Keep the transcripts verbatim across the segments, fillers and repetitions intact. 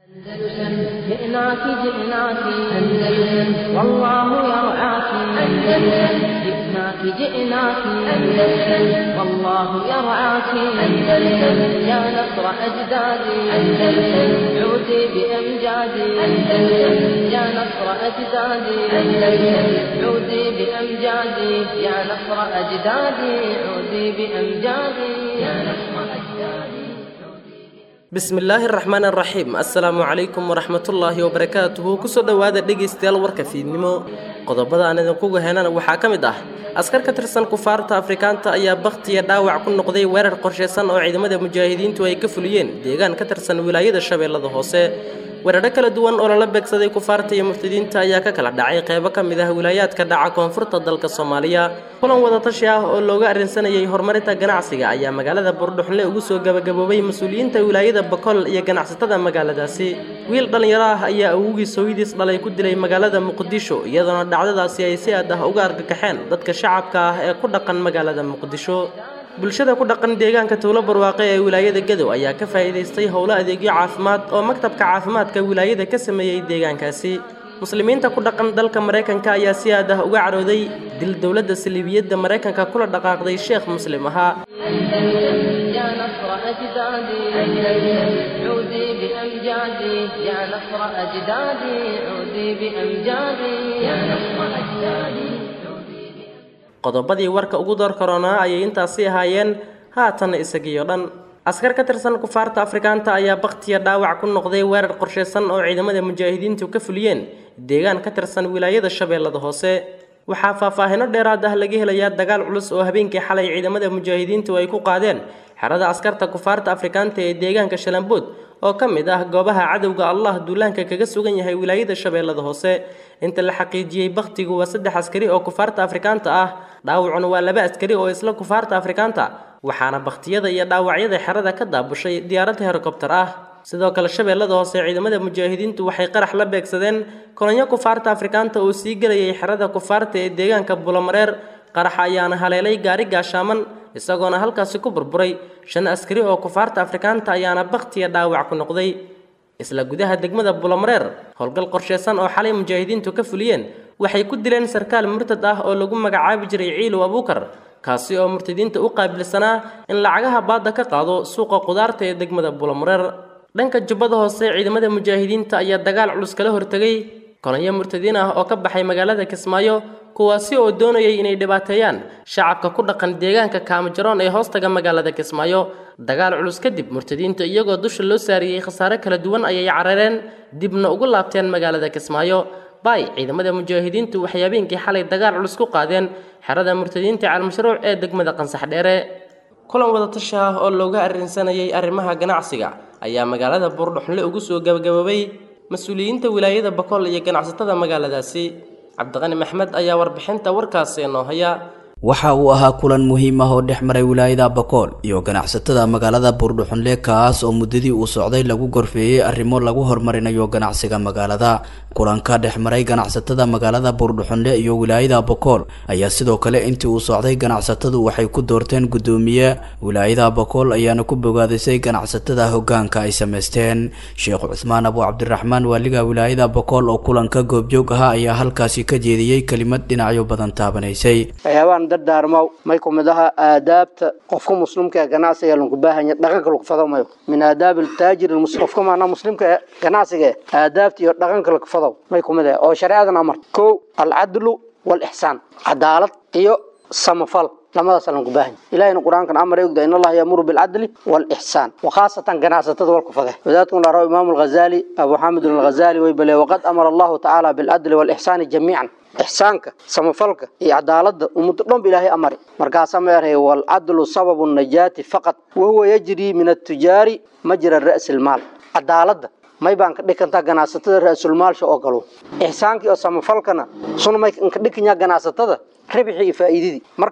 أندلسن جئناك جئناك أندلسن والله يرعاك أندلسن جئناك جئناك أندلسن والله يرعاك أندلسن يا نصر أجدادي أندلسن عودي بأمجادي أندلسن يا نصر أجدادي أندلسن عودي بأمجادي يا نصر أجدادي عودي بأمجادي يا نصر أجدادي. بسم الله الرحمن الرحيم السلام عليكم ورحمة الله وبركاته كسر دواد دقيستيال وركفينمو qodobada aan idin kugu heynana waxa kamid ah askar ka tirsan kufaarta Afrikaanta ayaa baqtiya dhaawac ku noqday weerar qorsheysan oo ciidamada mujaahidiintu ay ka fuliyeen deegaan ka tirsan wilaayada Shabeellada Hoose weeraro kala duwan oo la beegsaday kufaarta iyo murtadiinta ayaa ka kala dhacay qaybo kamid ah wilaayadka dhaca koonfurta dalka Soomaaliya kulan wada tashi ah oo looga arinsanayay horumarinta ganacsiga ayaa magaalada Buurdhuxle ugu soo gabagaboobay mas'uuliyiinta wilaayada Bakool iyo ganacsatada magaaladaasi wiil dhalinyaro ah ayaa ugu sooyidis dhalay ku dilay magaalada Muqdisho iyadoo dhacdadaasi ay si aad ah uga argagaxeen dadka shacabka ah ee ku dhaqan magaalada Muqdisho bulshada ku dhaqan deegaanka Tuulo Barwaaqo ee wilaayada Gadow ayaa ka faa'iideystay howlo adeegyo caafimaad oo maktabka caafimaadka wilaayada ka sameeyay deegaankaasi muslimiinta ku dhaqan dalka Mareykanka ayaa si aad ah uga carooday dil dawladda Saliibiyada Mareykanka kula dhaqaaqday Sheekh Muslim ahaa يا نصر أجدادي عودي بأمجادي يا نصر أجدادي عودي بأمجادي يا نصر أجدادي qodobadii warka ugu door corona ayay intaasi ahaayeen haatan isagiyo dhan askar ka tirsan kufaarta Afrikaanta ayaa baqtiya dhaawac ku noqday weerar qorsheysan oo ciidamada mujaahidiintu ka fuliyeen deegaan ka tirsan wilaayada Shabeellada Hoose waxa faahfaahino dheeraad ah laga helayaa dagaal culus oo habeenkii xalay ciidamada mujaahidiintu ay ku qaadeen xarada askarta kufaarta Afrikaanta ee deegaanka Shalambood oo kamid ah goobaha cadawga Allah duulaanka kaga sugan yahay wilaayada Shabeellada Hoose inta la xaqiijiyay baqtigu waa saddex askari oo kufaarta Afrikaanta ah dhaawacuna waa laba askari oo isla kufaarta Afrikaanta waxaana baqtiyada iyo dhaawacyada xarada ka daabushay diyaarad helicopter ah sidoo kale Shabeellada Hoose ciidamada mujaahidiintu waxay qarax la beegsadeen kolonyo kufaarta Afrikaanta oo sii galayay xarada kufaarta ee deegaanka Bulamareer qarax ayaana haleelay gaari gaashaaman isagoona halkaas ku burburay shan askari oo kufaarta Afrikaanta ayaana baqtiya dhaawac ku noqday isla gudaha degmada Bulamareer howlgal qorsheysan oo xalay mujaahidiintu ka fuliyeen waxay ku dileen sarkaal murtad ah oo lagu magacaabi jiray Ciilo Abuukar kaasi oo murtadiinta u qaabilsanaa in lacagaha baadda ka qaado suuqa qudaarta ee degmada Bulamareer dhanka Jubbada Hoose ciidamada mujaahidiinta ayaa dagaal culus kala hortagay kolonyo murtadiin ah oo ka baxay magaalada Kismaayo kuwaasi oo doonayay inay dhibaateeyaan shacabka ku dhaqan deegaanka Kaamajaroon ee hoostaga magaalada Kismaayo dagaal culus kadib murtadiinta iyagoo dusha loo saariyay khasaare kala duwan ayay carareen dibna ugu laabteen magaalada Kismaayo bay ciidamada mujaahidiintu waxay habeenkii xalay dagaal culus ku qaadeen xarada murtadiinta Al Mashruuc ee degmada Qansax Dheere kulan wada tashi ah oo looga arinsanayay arrimaha ganacsiga ayaa magaalada Buurdhuxle ugu soo gabagaboobay mas'uuliyiinta wilaayada Bakool iyo ganacsatada magaaladaasi Cabdiqani Maxmed ayaa warbixinta warkaasi noo haya waxa uu ahaa kulan muhiim ah oo dhexmaray wilaayada Bakool iyo ganacsatada magaalada Buurdhuxle kaas oo muddadii uu socday lagu gorfeeyay arrimo lagu horumarinayo ganacsiga magaalada kulanka dhexmaray ganacsatada magaalada Buurdhuxle iyo wilaayada Bakool ayaa sidoo kale intii uu socday ganacsatadu waxay ku doorteen gudoomiye wilaayada Bakool ayaana ku bogaadisay ganacsatada hoggaanka ay sameysteen Sheekh Cusmaan Abu Cabdiraxmaan waliga wilaayada Bakool oo kulanka goobjoog ah ayaa halkaasi ka jeediyay kelimad dhinacyo badan taabanaysay dardaarmo may kumidaha aadaabta qofka muslimka ganacsiga lagu baahanyahay dhaqanka lagu fadamayo min aadaab al-taajir al-muslimka maana muslimka ganacsiga aadaabta iyo dhaqanka lagu fadaw may kumidaha oo shariicada amar ko al-adlu wal-ihsan cadaalad iyo samafal lamadaas lagu baahan ilaahayna quraankan amar ay ogda in Allah yamuru bil adli wal ihsan wa khaasatan ganacsatada wal kufada wadaadkuna raawi imaam al-Ghazali Abu Hamid al-Ghazali way bale waqad amara Allah ta'ala bil adli wal ihsan jami'an ihsanka samafalka iyo cadaaladda ummadda dhan ilaahay amar markaas ameeray wal adlu sababu najati faqat wa huwa yajri min at-tujari majra ra's al-mal cadaaladda may baan ka dhiganta ganacsatada ra'sul maalsha oo galo ihsaanka iyo samafalkana sunmay ka dhignya ganacsatada ribixi faa'iidadi marka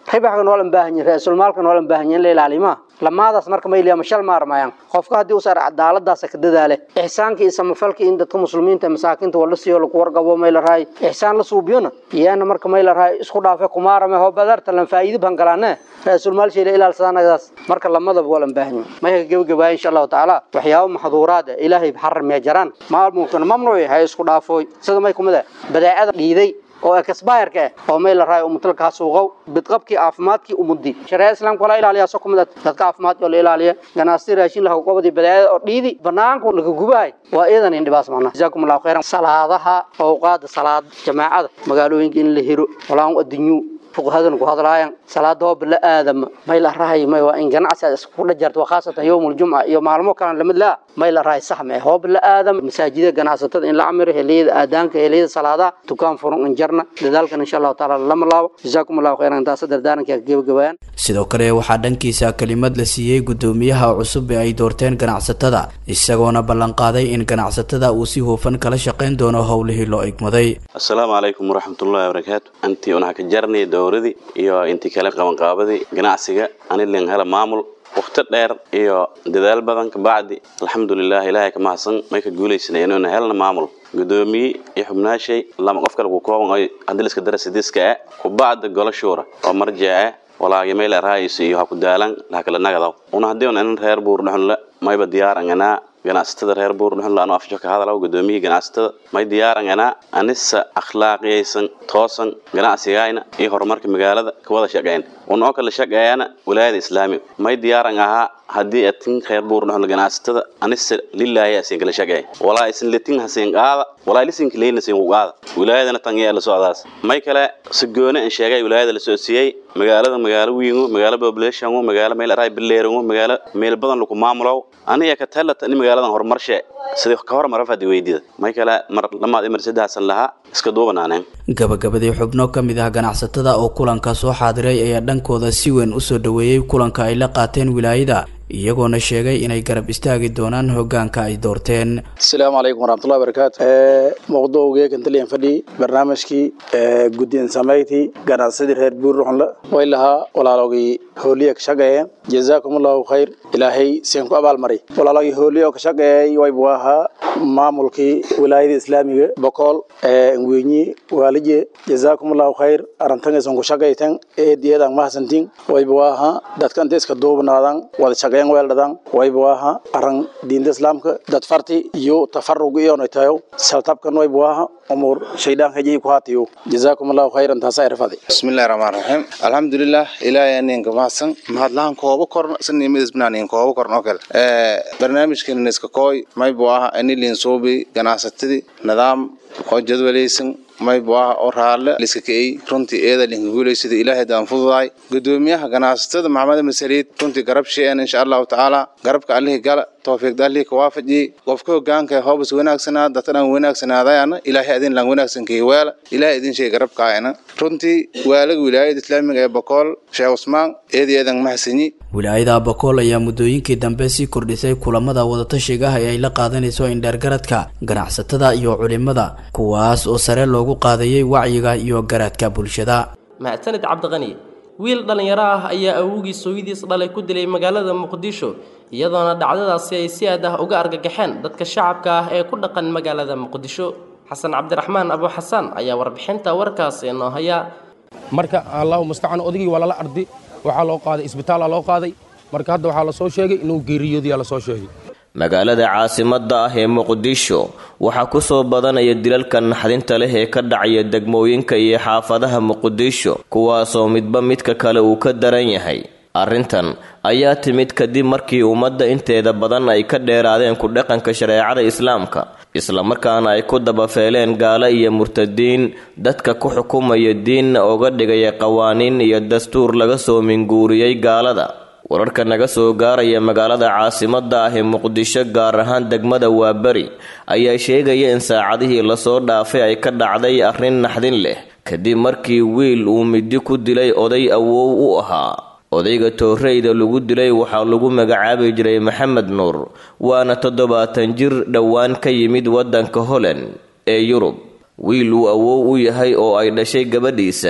ribaxka noolan baahan yahay raasul maalka noolan baahan yahay ilaalima lamaadaas marka ma ilaa mashal maarmayaan qofka hadii uu sar cadaaladaas ka dadaale ihsaanka iyo samafalka in dadka muslimiinta masaakinta wala siiyo lagu warqabo ma ila raay ihsaan la suubiyana iyana marka ma ila raay isku dhaafay kumaarame ho badarta lan faa'iido ban galana raasul maal sheelay ilaa sanadaas marka lamada wala baahan ma gabagabay insha Allah taala waxyaabo maxduuraad ilaahay xaram ya jaraan maalmukan mamnuuc yahay isku dhaafooy sida may kumada badaacada dhiiday oo kasbaayarka oo meel raay oo mutalka suuqo bidqabki caafimaadki umudi shariica islaamka wala ilaaliya soo kumada dadka caafimaadka oo ilaaliya ganacsi raashin la qobadi badaacada oo dhiidi banaanka laga gubay waa iidan in dhibaas macna jazaakumullahu khayran salaadaha oo qaad salaad jamaacada magaalooyinka in la hiro walaan adduunyo فقهاً وهذا صلاة بلا آدم ما إلى رأي ما هو إن جناس كل جرت وخاصة يوم الجمعة يوم معلومة كان لما لا ما إلى رأي صح ما هو بلا آدم مساجد جناسة إن العمر هليد آدم كهليد صلاة تكون فرق إنجرنا لذلك إن شاء الله تعالى لما الله جزاكم الله خيرا أنت صدر دارك كجيب جوان sidoo kale waxaa dhankiisa kalimad la siiyay gudoomiyaha cusub ee ay doorteen ganacsatada isagoona ballan qaaday in ganacsatada uu si hufan kala shaqeyn doono howlihii loo igmaday. Assalaamu alaykum waraxmatullaahi wabarakaatuh. Antii una ka jarnay dowladii iyo intii kala qaban qaabadii ganacsiga anilin hala maamul waqti dheer iyo dadaal badan ka bacdi alxamdulillah ilaahay ka mahadsan may ka guuleysnay inuu helna maamul gudoomiye iyo xubnaashay lama qof kale ku kooban ay andaliska darasidiska ku bacda golo shura oo marjaa wala yimeel raayis iyo ha ku daalan la kala nagado una hadii aan reer buur dhaxan la mayba diyaarangana ganacsatada reer buur dhaxan la afjo ka hadal gudoomiye ganacsatada may diyaarangana anisa akhlaaqiyaysan toosan ganacsigayna iyo horumarka magaalada ka wada shaqeyn una kala shaqeeyana wilaayada islaamiga may diyaaran aha hadii atin reer buur dhaxan ganacsatada anisa lillahi asin kala shaqeey wala isin litin hasin qaada wala lisin kaleena sin qaada wilaayadana tan iyo la socdaas may kale si goona in sheegay wilaayada la soo siiyay magaalada magaalo weyn magaalo population magaalo meel raay bileerin magaalo meel badan lagu maamulo aniga ka talata in magaaladan horumarshe sidii ka hormar fadi weydida may kala mar lama imar sadaasan laha iska duubanaaneen gabagabadii xubno kamid ah ganacsatada oo kulanka soo xaadiray ayaa dhankooda si weyn u soo dhaweeyay kulanka ay la qaateen wilaayada iyagoona sheegay inay garab istaagi doonaan hoggaanka ay doorteen. Assalaamu alaykum warahmatullahi wabarakatuh. ee mowduuga kan taliyan fadhi barnaamijkii ee guddiin sameeyay ganacsiga reer buurruxan la waylaha walaalogii hooliye ka shaqeeyeen jazaakumullahu khayr ilaahay seen ku abaal maray walaalogii hooliye ka shaqeeyay way buaha maamulkii wilaayada islaamiga boqol ee ngweyni walije jazaakumullahu khayr arantan soo ku shaqeeytan ee diyadan mahsantin way buaha dadkan iska duubnaadan wada shaqeeyay weeldadan way buaha aran diinta islaamka dad farti iyo tafarruq iyo naytayo saltabkan way buaha umur shaydan haji ku hatiyo jazaakumullahu khayran tasayrfadi. Bismillahir rahmanir rahim. Alhamdulillah ilaahay ninka maasan mahadlaan koobo korn sanimid isbnaanin koobo korn oo kale ee barnaamijkan iska kooy may buaha anilin soobi ganacsatadi nidaam oo jadwalaysan may buaha oo raale liska kay runtii eeda lin guuleysida ilaahay daan fududay gudoomiyaha ganacsatada maxamed masariid runtii garab sheeyeen insha Allah taala garabka Allah gal tawfiiq dalli ka waafaji qofka hoggaanka hoobs wanaagsanaa dadana wanaagsanaadayana ilaahay adin lan wanaagsan kay wala ilaahay idin sheey garabka ayna runtii waalaga wilaayada islaamiga ee boqol Sheekh Usmaan eedeedan mahsani wilaayada boqol ayaa muddooyinkii dambe si kordhisay kulamada wada tashiga ay la qaadanayso indhaargaradka ganacsatada iyo culimada kuwaas oo sare loogu qaadayay wacyiga iyo garadka bulshada. Mactanid Cabdiqani wiil dhalinyaro ah ayaa awowgii sooyidiis dhalay ku dilay magaalada Muqdisho iyadoona dhacdadaasi ay si aad ah uga argagaxeen dadka shacabka ah ee ku dhaqan magaalada Muqdisho. Xasan Cabdiraxmaan Abu Xasan ayaa warbixinta warkaas inoo haya. marka Allahu musta'an odigii wala la ardi waxa loo qaaday isbitaal loo qaaday marka hadda waxa la soo sheegay inuu geeriyooday la soo sheegay. magaalada caasimadda ah ee Muqdisho waxa ku soo badanaya dilalka naxdinta leh ee ka dhacaya degmooyinka iyo xaafadaha Muqdisho kuwaas oo midba midka kale uu ka daran yahay. arrintan ayaa timid kadib markii ummadda inteeda badan ay ka dheeraadeen ku dhaqanka shareecada islaamka isla markaana ay ku dabafeeleen gaalo iyo murtadiin dadka ku xukumaya diin uga dhigaya qawaaniin iyo dastuur laga soo minguuriyay gaalada. wararka naga soo gaaraya magaalada caasimadda ah ee Muqdisho gaar ahaan degmada Waabari ayaa sheegaya in saacadihii la soo dhaafay ay ka dhacday arrin naxdin leh kadib markii wiil uu midi ku dilay oday awow u ahaa. odayga tooreyda lagu dilay waxa lagu magacaabi jiray Maxamed Nuur waana toddobaatan jir dhawaan ka yimid wadanka Holland ee Yurub. wiil uu awow u yahay oo ay dhashay gabadhiisa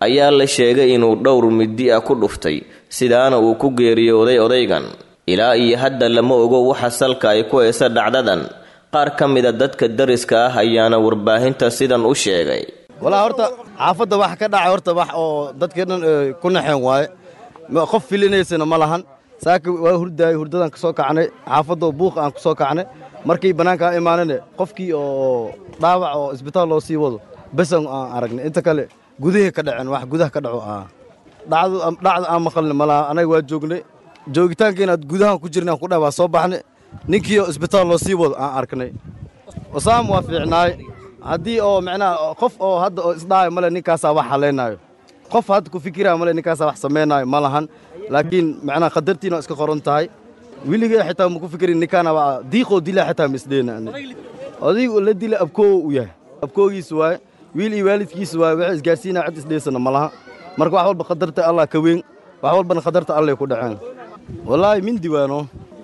ayaa la sheegay inuu dhowr midi ah ku dhuftay sidaana uu ku geeriyooday odaygan ilaa iyo hadda lama ogo waxa salka ay ku haysa dhacdadan qaar ka mid a dadka dariska ah ayaana warbaahinta sidan u sheegay walaa horta xaafadda wax ka dhacay horta wax oo dadkeena ku naxeen waaye qof filinaysana ma lahan saaka waa hurdaay hurdadan ka soo kacnay xaafadda buuq aan ku soo kacnay markii banaanka imaanane qofkii oo dhaawac oo isbitaal loo sii wado bas aan aragnay inta kale gudaha ka dhaceen wax gudaha ka dhaco ah dhacdo dhacdo aan maqalna malaha anaga waa joognay joogitaankeena gudaha ku jirnaa ku dhawa soo baxnay ninkii oo isbitaal loo sii wado aan arknay wasaam waa fiicnaay haddii oo macnaa qof oo hadda oo isdhaay male ninkaasaa wax haleenaayo qof hadda ku fikiraya male ninkaasaa wax sameynaayo ma lahan laakiin macnaa qadartiina iska qoran tahay wiligay xitaa ma ku fikirin ninkaana waa diiqoo dilaa xitaa misdeena adigu la dila abkoo u yahay abkoogiisa waaye wiil iyo waalidkiisa waaye waxay isgaarsiinaa cid isdheysana ma laha marka wax walba qadarta allah ka weyn wax walbana qadarta allay ku dhaceen wallaahi min diwaano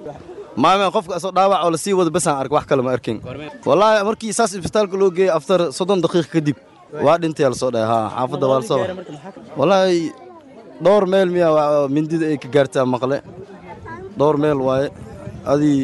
maameen qofka asoo dhaawac oo la sii wado basaan ark wax kale ma arkin wallaahi markii saas isbitaalka loo geeyey aftar soddon daqiiq kadib waa dhintay la soo dhahay haa xaafadda waa la soo wallaahi dhowr meel miya mindida ay ka gaartaa maqle dhowr meel waaye adii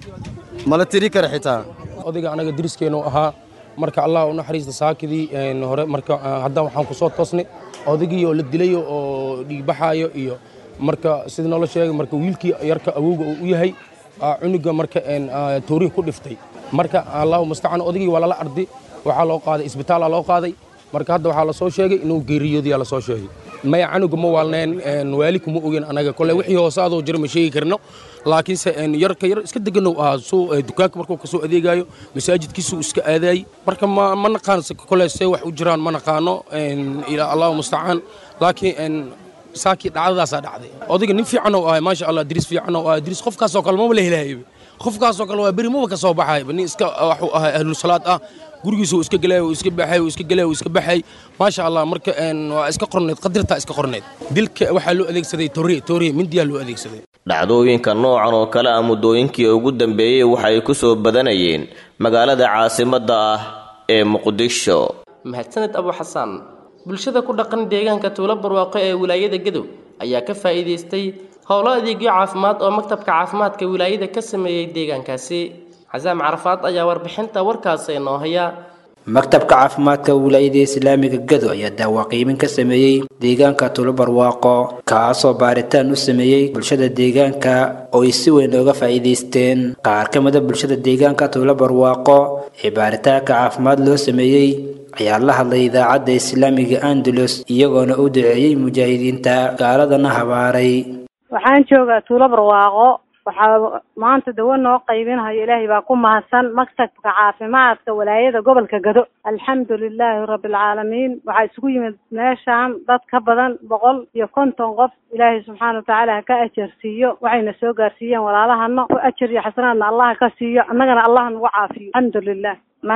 mala tiri kara xitaa odayga anaga diriskeenu ahaa marka allah u naxariista saakidii hore marka hadda waxaan ku soo toosnay odaygii oo la dilay oo dhiigbaxaayo iyo marka sida noo la sheegay marka wiilkii yarka awowga uu u yahay cunuga marka tooriin ku dhiftay marka allahu mustacaan odaygii waa lala ardi waxaa loo qaaday isbitaal loo qaaday marka hadda waxaa la soo sheegay inuu geeriyooday la soo sheegay maya canuga ma waalneen waali kuma ogeen anaga kole wixii hoosaadoo jira ma sheegi karno laakiinse yarka yar iska deganow ahaa soo dukaanka markuu ka soo adeegayo masaajidkiisuu iska aadaayey marka ma ma naqaan kole see wax u jiraan ma naqaano ilaa allahu mustacaan laakiin saakii dhacdadaasaa dhacday odayga nin fiican oo ahay maasha allah diris fiican oo ahay diris qofkaasoo kale maba la helaayaba qofkaasoo kale waa beri maba ka soo baxayba nin iska waxuu ahay ahlusalaad ah gurigiisa uu iska galay uu iska baxay uu iska galay uu iska baxay maasha allah marka waa iska qorneed qadartaa iska qorneed dilka waxaa loo adeegsaday tooriye tooriye mindiyaa loo adeegsaday dhacdooyinka noocan oo kale ah muddooyinkii ugu dambeeyey waxay ku soo badanayeen magaalada caasimadda ah ee muqdisho mahadsaned abu xasaan bulshada ku dhaqan deegaanka tuulo barwaaqo ee wilaayada gadow ayaa ka faa'iideystay howlo adeegyo caafimaad oo maktabka caafimaadka wilaayada ka sameeyey deegaankaasi xasaam carafaad ayaa warbixinta warkaasi inoo haya maktabka caafimaadka wilaayada islaamiga gadow ayaa daawa qiimin ka sameeyey deegaanka tuulo barwaaqo kaasoo baaritaan u sameeyey bulshada deegaanka oo ay si weyn uga faa'iideysteen qaar ka mid a bulshada deegaanka tuulo barwaaqo ee baaritaanka caafimaad loo sameeyey ayaa la hadlay idaacadda islaamiga andalus iyagoona u duceeyey mujaahidiinta gaaladana habaaray waxaan joogaa tuulo barwaaqo waxaa maanta dawo noo qaybinayo ilaahay baa ku mahadsan maktabka caafimaadka walaayada gobolka gado alxamdulilaahi rabbilcaalamiin waxaa isugu yimid meeshaan dad ka badan boqol iyo konton qof ilaahay subxaana watacaala ha ka ajarsiiyo waxayna soo gaarsiiyeen walaalahana oo ajar iyo xasanaadna allah ka siiyo annagana allah nagu caafiyo alxamdulilah